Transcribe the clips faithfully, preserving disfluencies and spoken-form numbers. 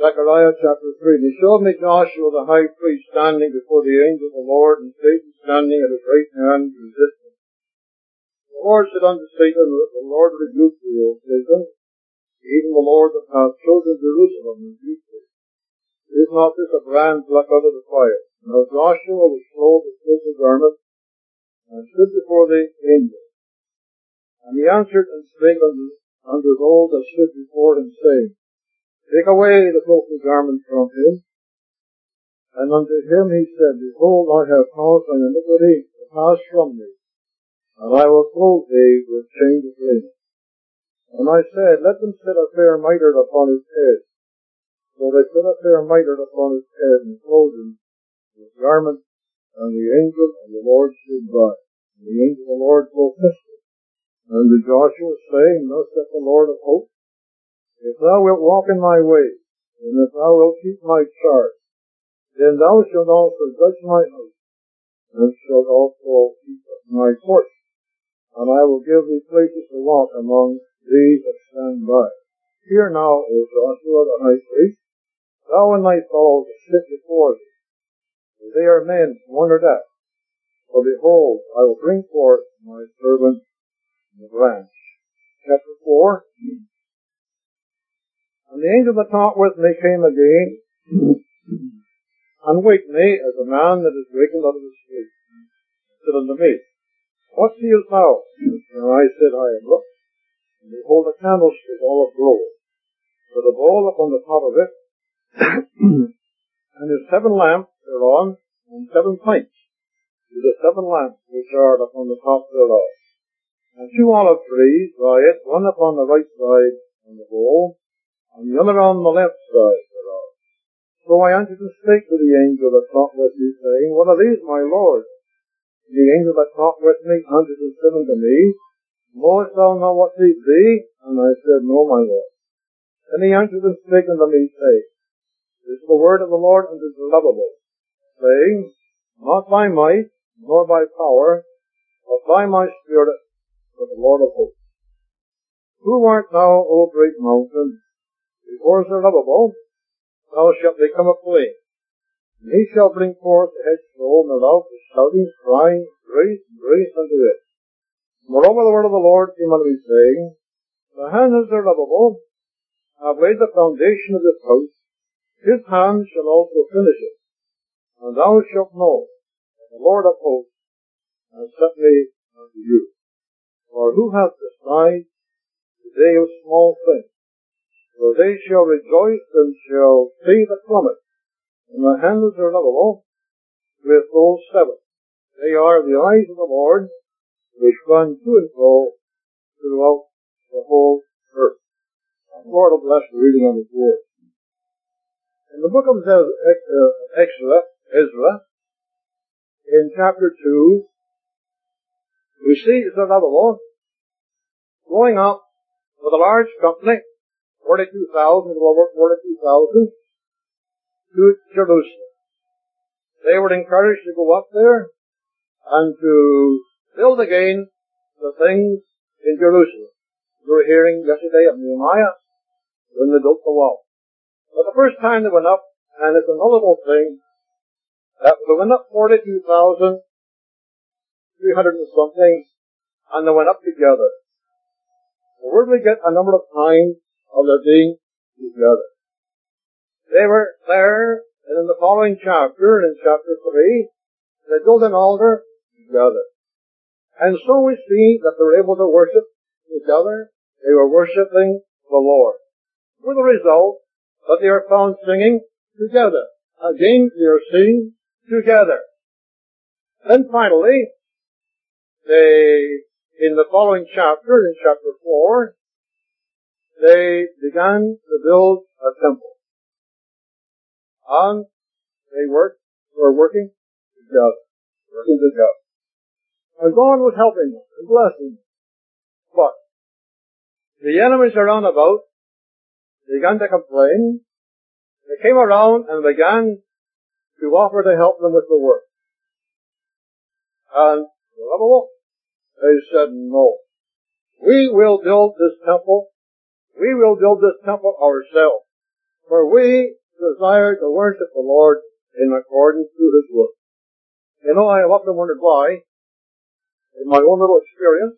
Zechariah chapter three. He showed me Joshua the high priest standing before the angel of the Lord, and Satan standing at his right hand resisting. The Lord said unto Satan, the Lord rebuked thee, O Satan, even the Lord that hath chosen Jerusalem rebuked thee. Is not this a brand plucked out of the fire? Now Joshua was clothed with filthy garments, and stood before the angel. And he answered and spake unto, unto those that stood before him, saying, Take away the filthy garment from him. And unto him he said, Behold, I have caused thine iniquity to pass from thee, and I will clothe thee with change of raiment. And I said, Let them set a fair mitre upon his head. So they set a fair mitre upon his head, and clothed him with garments, and the angel of the Lord stood by. And the angel of the Lord protested unto Joshua, saying, Thus saith the Lord of hosts, If thou wilt walk in my ways, and if thou wilt keep my charge, then thou shalt also judge my house, and shalt also keep my courts, and I will give thee places to walk among these that stand by. Hear now, O Joshua the high priest, thou and thy fellows that sit before thee, for they are men one or death. For behold, I will bring forth my servant the branch. Chapter four. And the angel that talked with me came again, and waked me as a man that is wakened out of his sleep. Said unto me, What seest thou? And I said, I have looked, and behold a candlestick all of gold, with a bowl upon the top of it, and his seven lamps thereon, and seven pints, with the seven lamps which are upon the top thereof. And two olive trees by it, one upon the right side on the bowl, and the other on the left side thereof. So I answered and spake to the angel that talked with me, saying, What are these, my Lord? And the angel that talked with me answered and said unto me, Knowest thou not what these be? And I said, No, my Lord. Then he answered and spake unto me, saying, This is the word of the Lord unto Zerubbabel, saying, Not by might, nor by power, but by my spirit, for the Lord of hosts. Who art thou, O great mountain? Before Zerubbabel, thou shalt become a plain. And he shall bring forth the headstone thereof with shouting, crying, Grace, grace unto it. Moreover the word of the Lord came unto me, saying, The hand of Zerubbabel have laid the foundation of this house, his hand shall also finish it. And thou shalt know that the Lord of hosts has sent me unto you. For who hath despised the day of small things? For they shall rejoice and shall see the plummet in the hand of Zerubbabel with those seven. They are the eyes of the Lord, which run to and fro throughout the whole earth. The Lord will bless the reading of His word. In the book of Ezra, Ezra, in chapter two, we see Zerubbabel going up with a large company, forty-two thousand, over forty-two thousand, to Jerusalem. They were encouraged to go up there and to build again the things in Jerusalem. We were hearing yesterday of Nehemiah when they built the wall. But the first time they went up, and it's a notable thing, that they went up forty-two thousand, three hundred and something, and they went up together. So where do we get a number of times of their being together? They were there, and in the following chapter, in chapter three, they built an altar together. And so we see that they were able to worship together. They were worshiping the Lord. With the result that they are found singing together. Again, they are singing together. Then finally, they, in the following chapter, in chapter four, they began to build a temple. And they worked, were working together. Working together. And God was helping them and blessing them. But the enemies around about began to complain. They came around and began to offer to help them with the work. And they said, no. We will build this temple. We will build this temple ourselves. For we desire to worship the Lord in accordance to His word. You know, I have often wondered why, in my own little experience,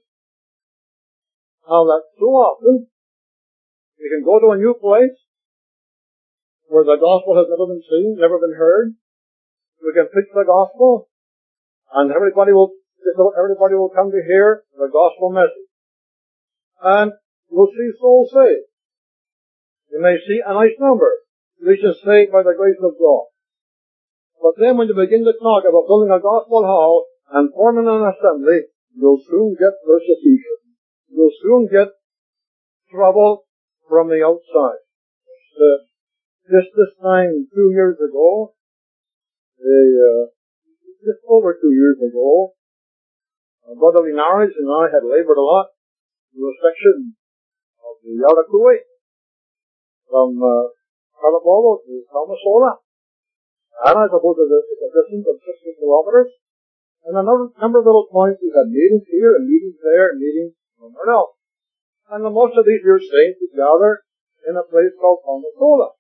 how that so often you can go to a new place where the gospel has never been seen, never been heard. We can preach the gospel, and everybody will everybody will come to hear the gospel message. And you'll see souls saved. You may see a nice number reaching saved by the grace of God. But then when you begin to talk about building a gospel hall and forming an assembly, you'll soon get persecution. You'll soon get trouble from the outside. Uh, just this time, two years ago, a, uh, just over two years ago, Brother Linares and I had labored a lot in a section of the Yaracuy from uh, Carabobo to Palmasola. And I suppose it's a, it's a distance of sixty kilometers. And a number, number of little points, we had meetings here and meetings there and meetings somewhere else. And the most of these year saints would gather in a place called Palmasola.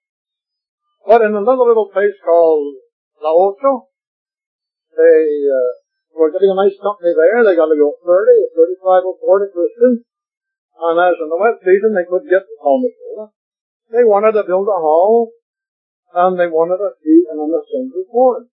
But in another little place called La Ocho, they uh, were getting a nice company there. They got to go thirty, thirty-five or forty Christians. And as in the wet season, they couldn't get to Palmasola. They wanted to build a hall, and they wanted to see an assembly formed.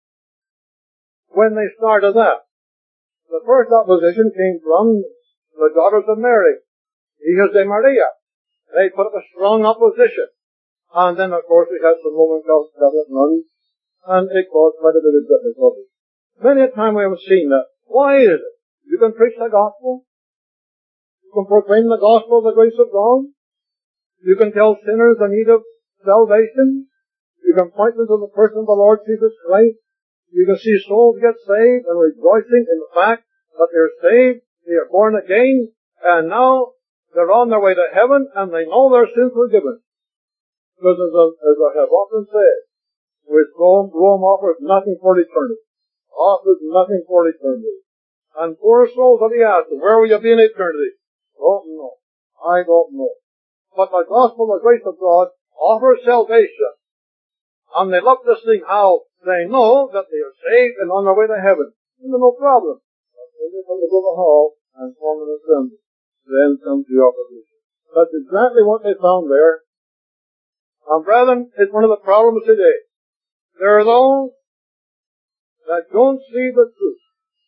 When they started that, the first opposition came from the daughters of Mary, Hijas de Maria. They put up a strong opposition. And then, of course, we had some Roman Catholic nuns, and it caused quite a bit of difficulty. Many a time we have seen that. Why is it? You can preach the gospel. You can proclaim the gospel of the grace of God. You can tell sinners in need of salvation. You can point them to the person of the Lord Jesus Christ. You can see souls get saved and rejoicing in the fact that they're saved, they are born again, and now they're on their way to heaven and they know their sins forgiven. Because as, a, as I have often said, with Rome, Rome offers nothing for eternity. Offers nothing for eternity. And poor souls will be asked, where will you be in eternity? Don't know. I don't know. But the gospel of the grace of God offers salvation. And they love to see how they know that they are saved and on their way to heaven. And there's no problem. When they come to go to the hall and form an assembly, then comes the opposition. That's exactly what they found there. And brethren, it's one of the problems today. There are those that don't see the truth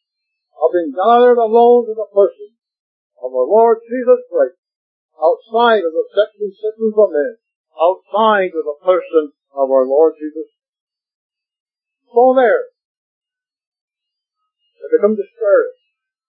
of being gathered alone to the person of our Lord Jesus Christ, outside of the section systems of men, outside of the person of our Lord Jesus. So there, they become discouraged.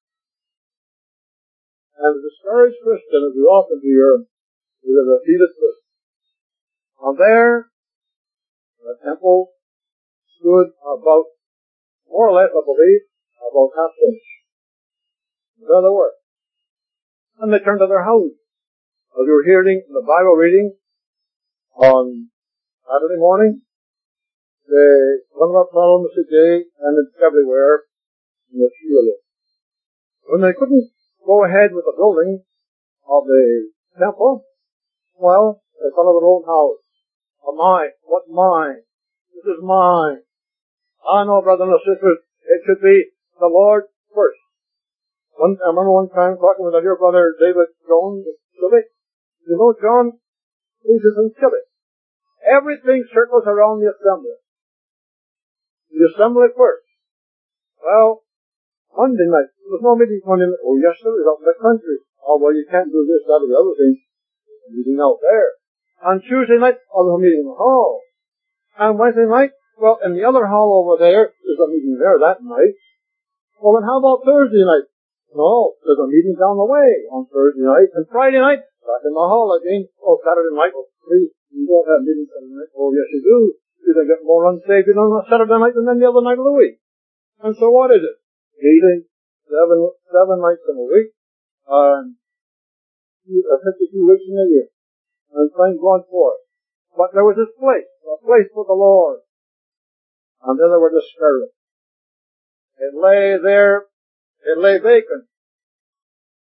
And the discouraged Christian, as we often hear, is a defeated Christian. And there, the temple stood about, more or less, I believe, about half finished. There they were. And they turned to their houses. As we were hearing the Bible reading on Saturday morning, they, one of our problems today, and it's everywhere, in the field. When they couldn't go ahead with the building of the temple, well, they thought of their own house. Oh, mine. What's mine? This is mine. I know, brothers and sisters, it should be the Lord first. One, I remember one time talking with our dear brother David Jones of Chile. You know, John, he's in Chile. Everything circles around the assembly. The assembly first. Well, Monday night, there was no meeting Monday night. Oh, yes, sir, it's out in the country. Oh, well, you can't do this, that, or the other thing. Meeting out there. On Tuesday night, oh, there's a meeting in the hall. And Wednesday night, well, in the other hall over there, there's a meeting there that night. Well, then how about Thursday night? No, there's a meeting down the way on Thursday night. And Friday night, back in the hall again. Oh, Saturday night, oh, please, you don't have meetings Saturday night. Oh, yes, you do. You can get more unsaved on Saturday night than any other night of the week. And so what is it? Meeting seven, seven nights in a week, and uh, fifty-two weeks in a year. And thank God for it. But there was this place, a place for the Lord. And then they were discouraged. It lay there, it lay vacant.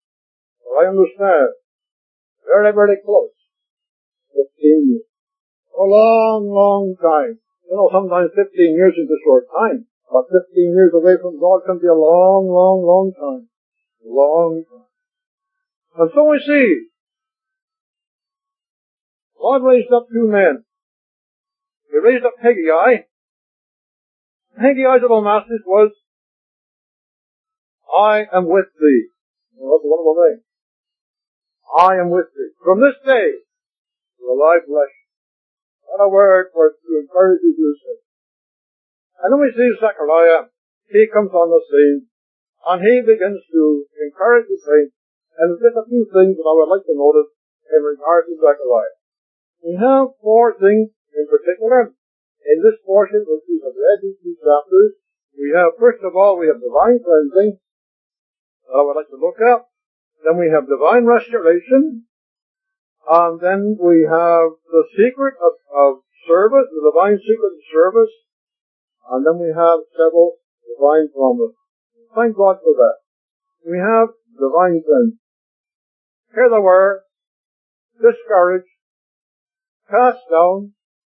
Well, I understand. Very, very close. Fifteen years. A long, long time. You know, sometimes fifteen years is a short time, but fifteen years away from God can be a long, long, long time. Long time. And so we see, God raised up two men. He raised up Haggai. Haggai's little message was, I am with thee. Well, that's a wonderful thing. I am with thee. From this day, will I bless you. What a word for to encourage you to do so. And then we see Zechariah. He comes on the scene, and he begins to encourage the saints. And there's just a few things that I would like to notice in regard to Zechariah. We have four things in particular in this portion which we have read these two chapters. We have, first of all, we have divine cleansing that I would like to look at. Then we have divine restoration. And then we have the secret of, of service, the divine secret of service. And then we have several divine promises. Thank God for that. We have divine cleansing. Here they were, discouraged, cast down,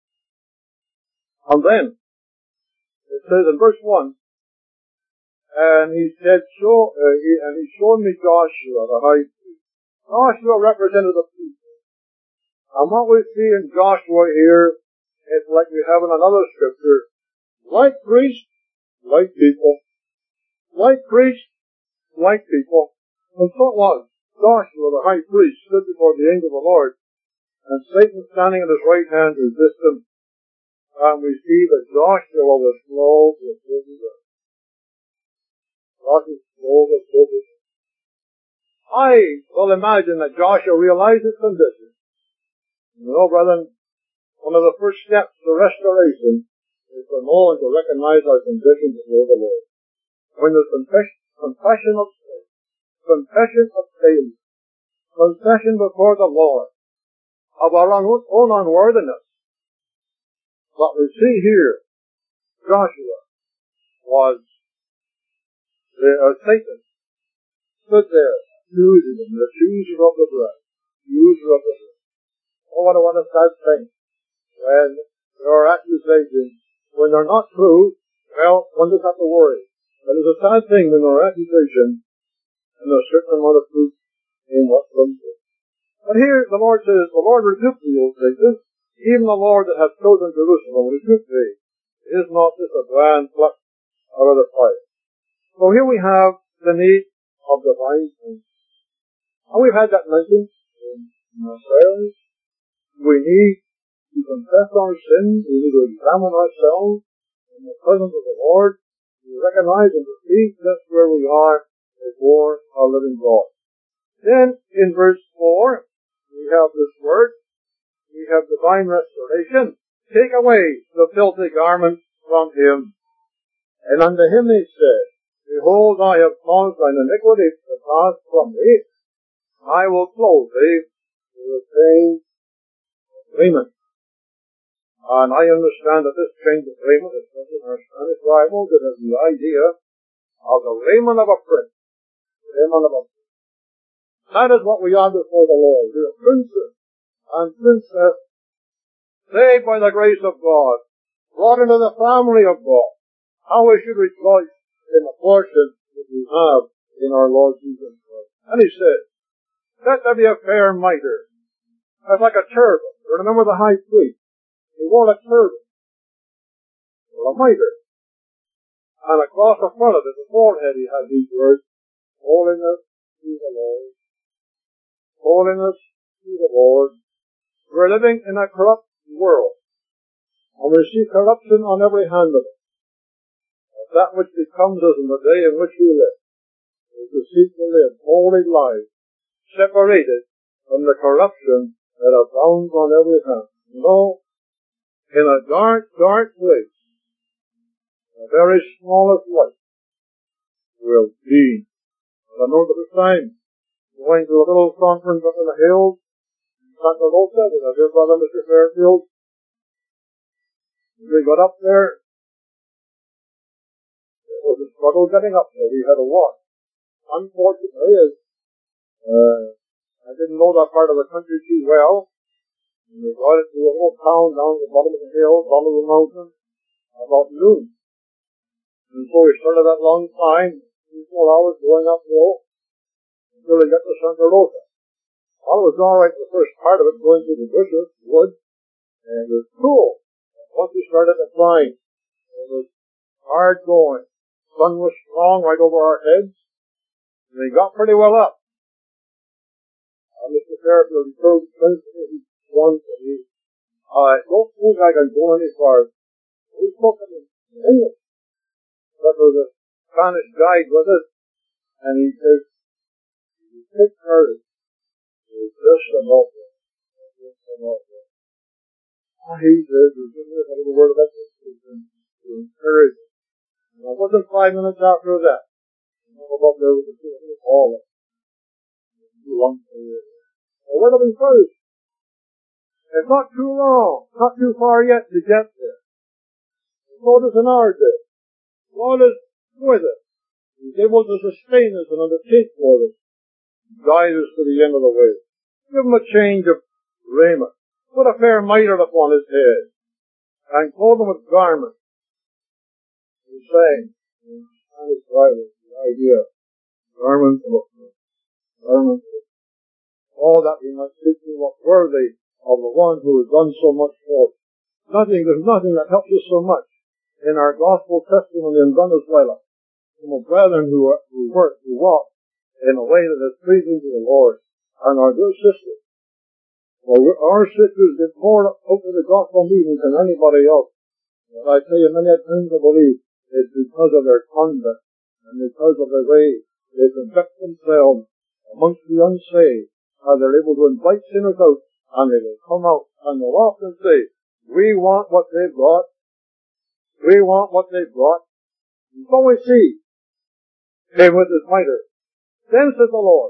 and then, it says in verse one, and he said, show, uh, he, and he showed me Joshua, the high priest. Joshua represented the people. And what we see in Joshua here is like we have in another scripture, like priest, like people. Like priest, like people. And so it was. Joshua, the high priest, stood before the angel of the Lord, and Satan standing at his right hand resisted him. And we see that Joshua was slow to obey God. Joshua was slow to obey God. I will imagine that Joshua realized his condition. You know, brethren, one of the first steps to restoration is to know and to recognize our condition before the Lord. When there's confession, confession of sin, confession of failure, confession before the Lord of our own unworthiness. What we see here, Joshua was, uh, Satan stood there, accusing him, the accuser of the bread, accuser of the bread. Oh, what a, what a sad thing. When there are accusations, when they're not true, well, one doesn't have to worry. But it's a sad thing when there are accusations, and there's a certain amount of truth in what comes to. But here the Lord says, the Lord rebuked thee, O Satan, even the Lord that hath chosen Jerusalem rebuked thee. Is not this a brand plucked out of the fire? So here we have the need of divine cleansing. And we've had that mentioned in our prayers. We need to confess our sins. We need to examine ourselves in the presence of the Lord. We recognize and perceive just where we are before our living God. Then, in verse four, we have this word. We have divine restoration. Take away the filthy garment from him. And unto him he said, Behold, I have caused thine iniquity to pass from thee. I will clothe thee with a change of raiment. And I understand that this change of raiment, especially in our Spanish Bible, it has the idea of the raiment of a prince. The raiment of a prince. That is what we are before the Lord. We are princes and princess, saved by the grace of God, brought into the family of God. How we should rejoice in the portion that we have in our Lord Jesus Christ. And he said, let there be a fair mitre. That's like a turban. Remember the high priest. He wore a turban, or a mitre. And across the front of it, the forehead, he had these words, Holiness to the Lord. Holiness to the Lord. We're living in a corrupt world, and we see corruption on every hand of it. That which becomes us in the day in which we live is to seek to live holy lives, separated from the corruption that abounds on every hand. You know, in a dark, dark place, the very smallest light will be. I know there was time going to a little conference up in the hills, Santa Rosa, with our dear brother Mister Fairfield. We got up there. It was a struggle getting up there. We had a walk. Unfortunately, as uh, I didn't know that part of the country too well, And we got it to a little town down at the bottom of the hill, bottom of the mountain, about noon. And so we started that long climb, three, four hours going uphill, until we got to Santa Rosa. Well, it was all right the first part of it, going through the bushes, wood, and it was cool. And once we started to climb, it was hard going. The sun was strong right over our heads, and we got pretty well up. Uh, Mister Fairfield, he told me once that he, I don't think I can go any farther. We spoke in English. But there was a Spanish guide with us, and he says, you take courage. It was just about this. Just about this. Ah, he says, there's just a little word of emphasis to encourage. And it wasn't five minutes after that. You know, about there was a little all of it. Too long for you. A word of encouragement. It's not too long, not too far yet to get there. God is in our day. God is with us. He's able to sustain us and undertake for us. Guide us to the end of the way. Give him a change of raiment. Put a fair mitre upon his head. And clothe him with garments. He's saying, in Spanish Bible, the idea, garments of garments of all that we must seek to look worthy of the one who has done so much for us. Nothing, there's nothing that helps us so much in our gospel testimony in Venezuela from the brethren who, who work, who walk in a way that is pleasing to the Lord. And our dear sisters, well, our sisters get more out of the gospel meetings than anybody else. And I tell you, many times I believe it's because of their conduct and because of the way they conduct themselves amongst the unsaved. And they're able to invite sinners out, and they will come out, and they'll often say, we want what they've got. We want what they've got. And so we see him with his mitre. Then says the Lord,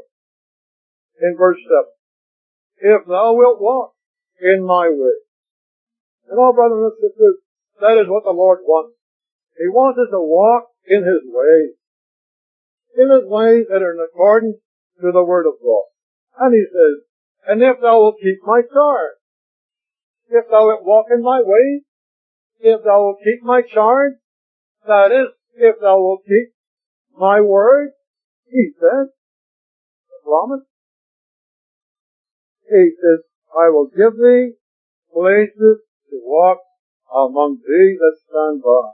in verse seven, if thou wilt walk in my way. And all brothers and sisters, that is what the Lord wants. He wants us to walk in his ways. In his ways that are in accordance to the word of God. And he says, and if thou wilt keep my charge, if thou wilt walk in my ways, if thou wilt keep my charge, that is, if thou wilt keep my word, he says, the promise, he says, I will give thee places to walk among thee that stand by.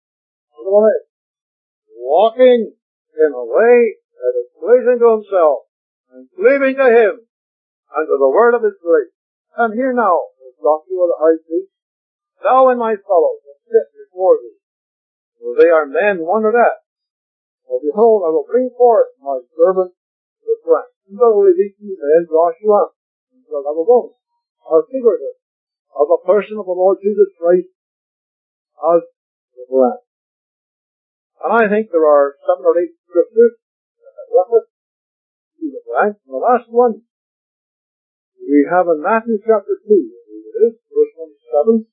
Walking in a way that is pleasing to himself, and cleaving to him, and to the word of his grace. And here now, is Joshua the high priest, thou and my fellows will sit before thee, for they are men wondered at. For behold, I will bring forth my servant the friend. And literally these two men, Joshua and Zerubbabel, are figurative of a person of the Lord Jesus Christ as the friend. And I think there are seven or eight scriptures that reference to the friend. And the last one we have in Matthew chapter two, it is, verse twenty-seven.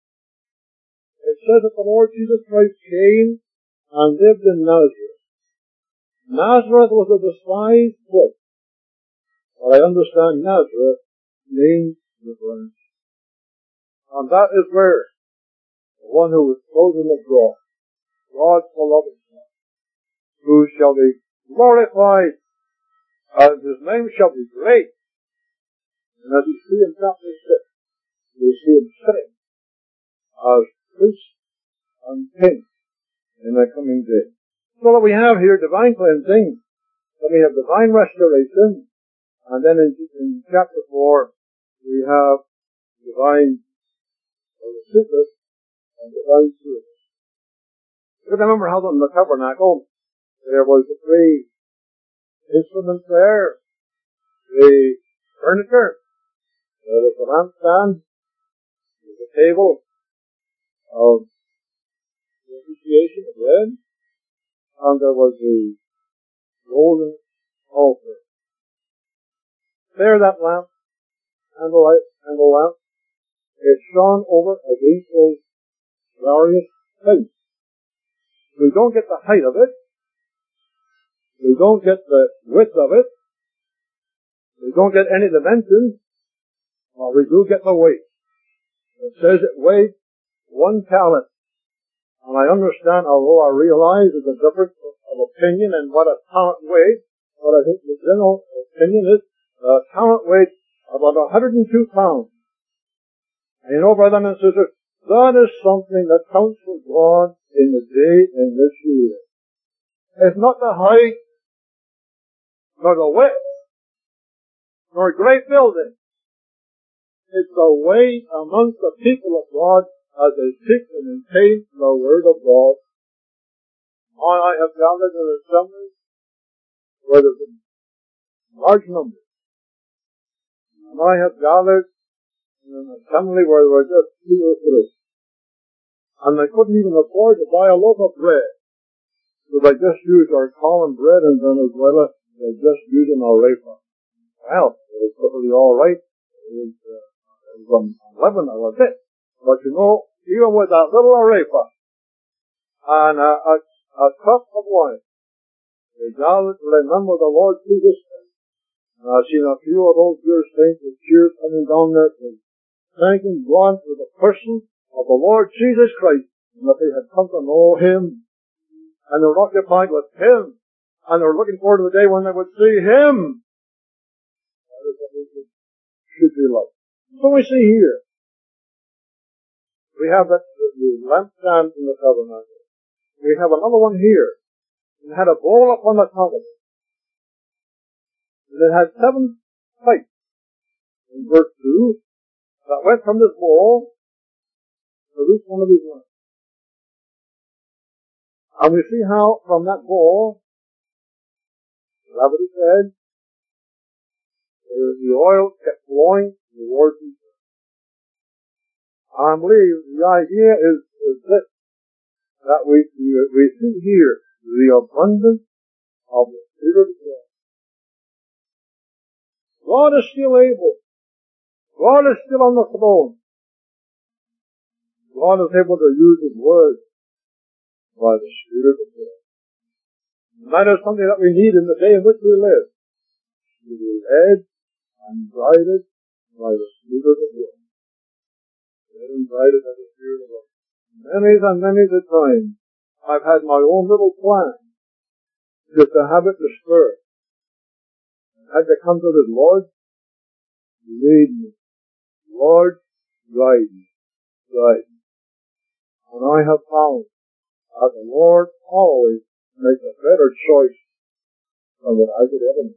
It says that the Lord Jesus Christ came and lived in Nazareth. Nazareth was a despised place. But I understand Nazareth means the branch. And that is where the one who was chosen of God, God's beloved Son, who shall be glorified, and his name shall be great. And as you see in chapter six, you see him sitting as priest and king in the coming day. So that we have here divine cleansing, then we have divine restoration, and then in, in chapter four, we have divine secret and divine service. You remember how in the tabernacle, there was the three instruments there, the furniture, there was the lampstand, there was the table of the appreciation of bread, and there was the golden altar. There that lamp, and the light, and the lamp, it shone over against those various things. We don't get the height of it. We don't get the width of it. We don't get any dimensions. Well, we do get the weight. It says it weighed one talent. And I understand, although I realize there's a difference of opinion and what a talent weighs, but I think the general opinion is a talent weighs about one hundred two pounds. And you know, brothers and sisters, that is something that counts for God in the day in this year. It's not the height, nor the width, nor great buildings. It's the weight amongst the people of God as they seek and maintain the Word of God. And I have gathered in assemblies where there's a large number. And I have gathered in an assembly where there were just two or three. And they couldn't even afford to buy a loaf of bread. So they just used our common bread in Venezuela. They just used an arepa. Well, it was probably all right. It was, uh, it was unleavened, that was it. But you know, even with that little arepa and a, a, a cup of wine, they gathered to remember the Lord Jesus Christ. And I've seen a few of those dear saints with tears coming down there, thanking God for the person of the Lord Jesus Christ, and that they had come to know Him, and they were occupied with Him, and they were looking forward to the day when they would see Him. That is what it should be like. So we see here, we have that, the lampstand in the tabernacle. We have another one here. It had a bowl upon the top of it. And it had seven pipes in verse two that went from this bowl to each one of these lamps. And we see how from that bowl, gravity said, the oil kept flowing towards each other. I believe the idea is, is this, that we, we see here the abundance of the Spirit of God. God is still able. God is still on the throne. God is able to use His Word by the Spirit of God. And that is something that we need in the day in which we live. To be led and guided by the Spirit of God. Led and guided by the Spirit of God. Many and many a time, I've had my own little plan, just to have it dispersed. I had to come to the Lord, lead me. Lord, guide me. Guide me. And I have found that the Lord always makes a better choice than what I could ever make.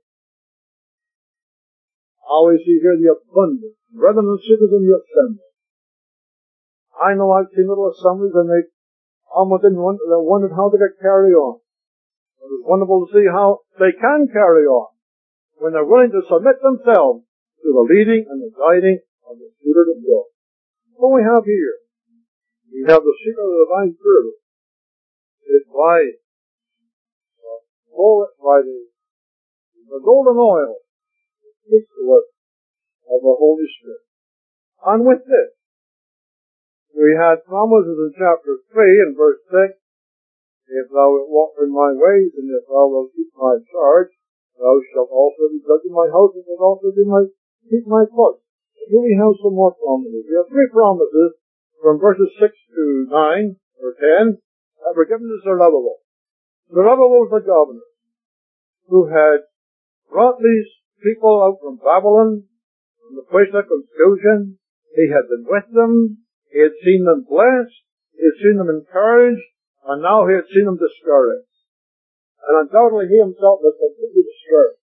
I always see here the abundance, brethren and sisters in the assembly. I know I've seen little assemblies and they almost didn't want, they wondered how they could carry on. It was wonderful to see how they can carry on when they're willing to submit themselves to the leading and the guiding of the Spirit of God. What we have here, we have the secret of the divine service. It's by, uh, by the, the golden oil, the secret of the Holy Spirit. And with this, we had promises in chapter three and verse six, if thou wilt walk in my ways, and if thou wilt keep my charge, thou shalt also be judged in my house, and wilt also be my, keep my course. Here we have some more promises. We have three promises from verses six to nine, or ten, that were given to Zerubbabel. Zerubbabel was the governor, who had brought these people out from Babylon, from the place of confusion. He had been with them. He had seen them blessed. He had seen them encouraged. And now he had seen them discouraged. And undoubtedly he himself was completely discouraged.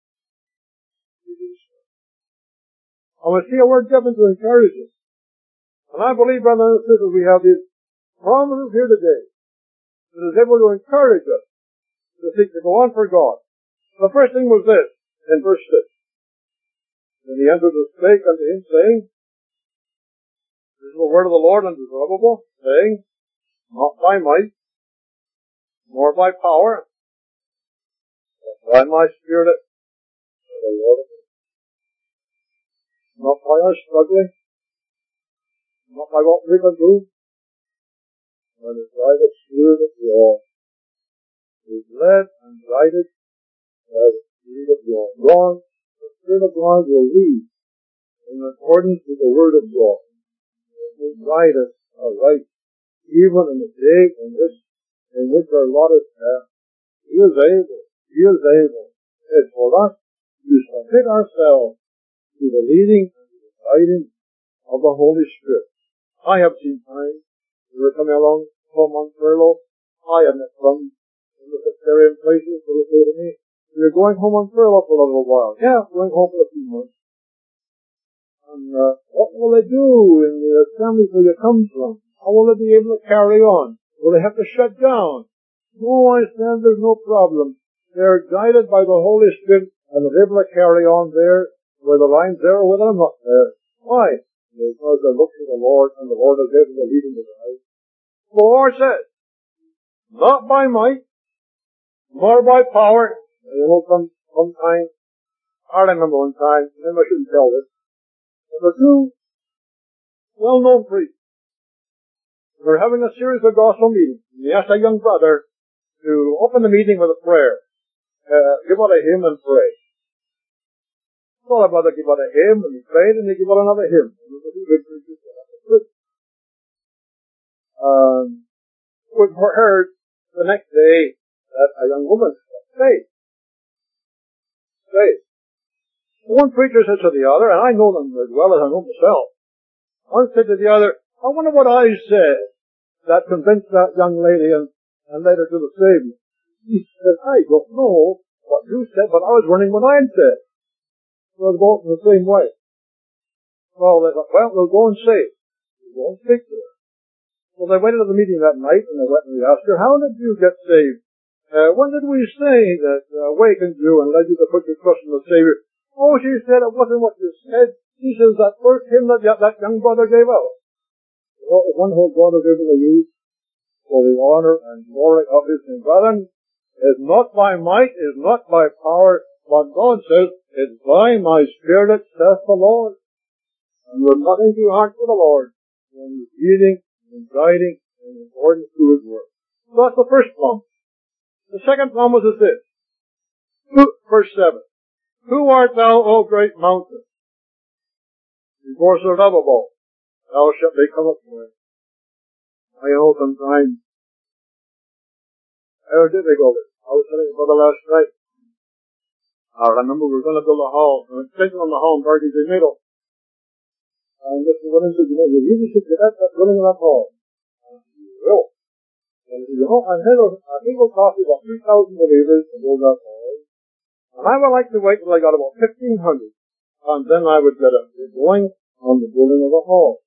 And we see a word given to encourage us. And I believe, brothers and sisters, we have these promises here today that is able to encourage us to seek to go on for God. The first thing was this, in verse six. And he entered the spake unto him, saying, this is the word of the Lord unto Zerubbabel, saying, not by might, nor by power, but by my Spirit, saith the Lord of hosts. Not by our struggling, not by what we can do, but it's by the Spirit of God. He's led and guided by the Spirit of God. God, the Spirit of God will lead in accordance with the Word of God. It will guide us aright, even in the day in which, in which our lot is cast. He is able, He is able. It's for us to submit ourselves to the leading and the guiding of the Holy Spirit. I have seen times we were coming along home on furlough. I have met some in the sectarian places who will say to me, "You're going home on furlough for a little while." "Yeah, going home for a few months." And uh, what will they do in the assemblies where you come from? How will they be able to carry on? Will they have to shut down? No, I said, there's no problem. They're guided by the Holy Spirit and they're able to carry on there, whether I'm there or whether I'm not there. Why? Because they look to the Lord and the Lord is able to lead them to the right. The Lord says, not by might, nor by power. You know, some, sometime, I remember one time, maybe I shouldn't tell this, there were two well-known priests. They were having a series of gospel meetings. And they asked a young brother to open the meeting with a prayer. Uh, give out a hymn and pray. So the brother gave out a hymn and he prayed and he gave out another hymn. And it was a good preacher. Um, we heard the next day that a young woman stayed. Stayed. One preacher said to the other, and I know them as well as I know myself. One said to the other, "I wonder what I said that convinced that young lady and, and led her to the Savior." He said, "I don't know what you said, but I was running what I said." So they're both in the same way. Well, they thought, well, we'll go and say it. We'll go and speak to her. So they went into the meeting that night and they went and they asked her, "How did you get saved? Uh, when did we say that uh, awakened you and led you to put your trust in the Savior?" "Oh," she said, "it wasn't what you said." She says, "That first hymn that that young brother gave out." You know, the one who God is able to use for the honor and glory of His name. Brethren, it's not by might, it's not by power, but God says, "It's by my Spirit, saith the Lord." And there's nothing too hard for the Lord when He's leading and guiding in accordance to His word. So that's the first promise. The second promise is this. Verse seven. "Who art thou, O great mountain? Before Sir Lovable, thou shalt become a plain." I know sometimes, how difficult it is. I was telling you about the last night. I remember we were going to build a hall, and it's taken on the hall in Barty's Middle. And Mister Williams said, "You know, you really should get at that building of that hall." And you will. And you know, I think it'll cost you about three thousand believers to build that hall. And I would like to wait till I got about fifteen hundred. And then I would get a going on the building of the hall.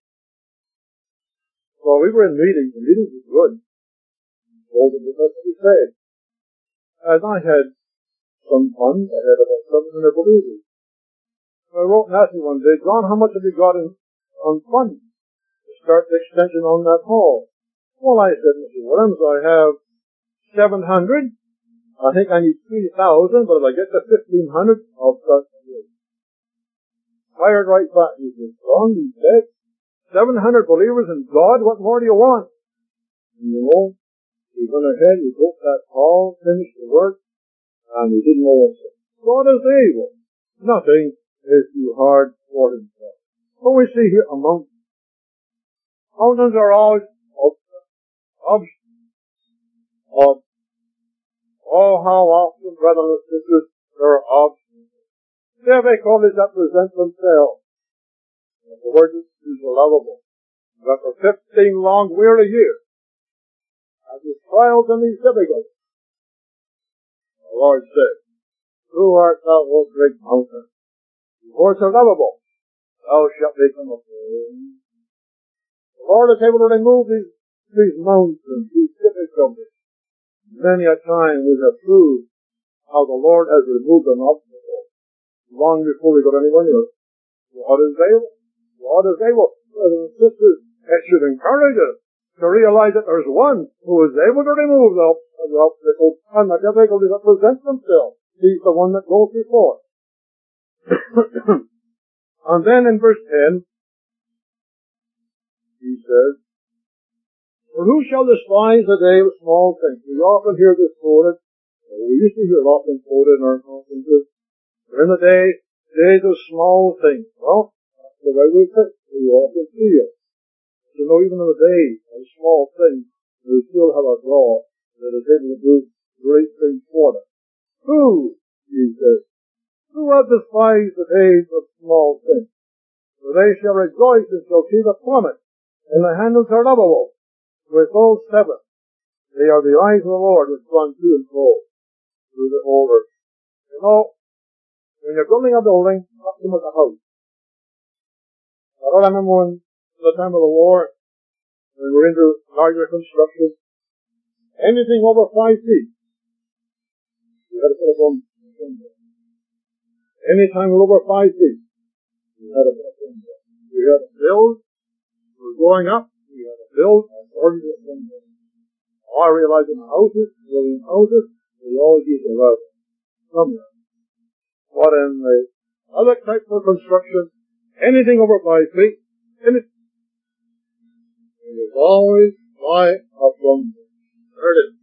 So we were in meetings. The meetings were good. Told them what we said. And I had some funds. I had about seven hundred believers. So I wrote and asked me one day, "John, how much have you got in, on funds to start the extension on that hall?" Well, I said, "Mister Williams, I have seven hundred. I think I need three thousand, but if I get to fifteen hundred, I'll start the meeting." Fired right back. He said, "John," he said, seven hundred believers in God, what more do you want?" And you know, we went ahead, we built that hall, finished the work, and we didn't know what to say. God is able. Nothing is too hard for Himself. What we see here, a mountain. Mountains are always obstacles. Ob- oh, how often, brothers and sisters, there are obstacles. Difficulties that present themselves. And the word is lovable. But for fifteen long, weary years, and these trials and these difficulties, the Lord said, "Who art thou, O great mountain? Before Sir Lovable, thou shalt become a plain." The Lord is able to remove these, these mountains, these difficulties. Many a time we have proved how the Lord has removed an obstacle long before we got anywhere near it. God is able. God is able. Brothers and sisters, it should encourage us to realize that there's one who is able to remove the, the obstacles and the difficulties that present themselves. He's the one that goes before. And then in verse ten, he says, "For who shall despise the day of small things?" We often hear this quoted. We used to hear it often quoted in our conferences. "For in the day, days of small things." Well, the way we think. We walk in feel. You know, even in the day, a small thing, we still have a God that is able to do great things for them. Who, he says, who hath despised the days of small things? For they shall rejoice and shall see the plummet in the hand of Zerubbabel. With those seven, they are the eyes of the Lord which run to and fro through the whole earth. You know, when you're building a building, not so much a house. I don't remember when, at the time of the war, when we were into larger construction, anything over five feet, you had to put a bone. Any time over five feet, you had to put a bone. You had to build, we were going up, you had to build, according to the bone. I realize in the houses, building houses, we always use a level. Somewhere. But in the other types of construction, anything over five feet, anything, it is always by a bone. Heard it.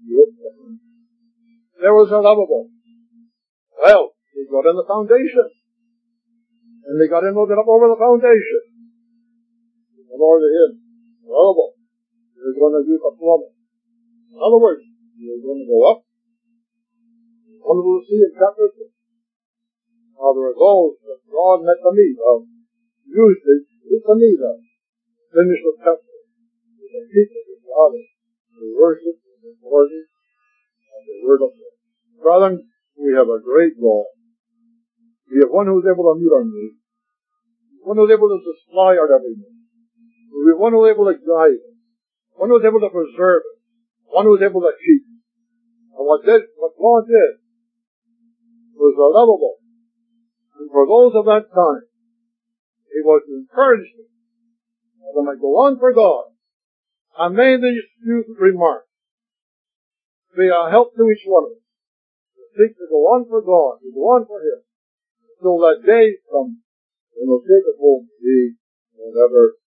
There was a lovable. Well, he got in the foundation. And they got in a little bit up over the foundation. The Lord to him, lovable. You're going to do a plumbing. In other words, you're going to go up. Wonderful to see in chapter six. Now there are those that God met the need of. Usage is the need of. Finish the chapter. The people of God. The worship, the authority, and the word of God. Brethren, we have a great God. We have one who is able to meet our needs. One who is able to supply our every need. We have one who is able to guide us. One who is able to preserve us. One who is able to keep us. And what did, what God did was lovable. And for those of that time, he was encouraged that they might go on for God. And made these few remarks be a help to each one of us. To seek to go on for God, to go on for him, until that day comes, and will take us home to be whatever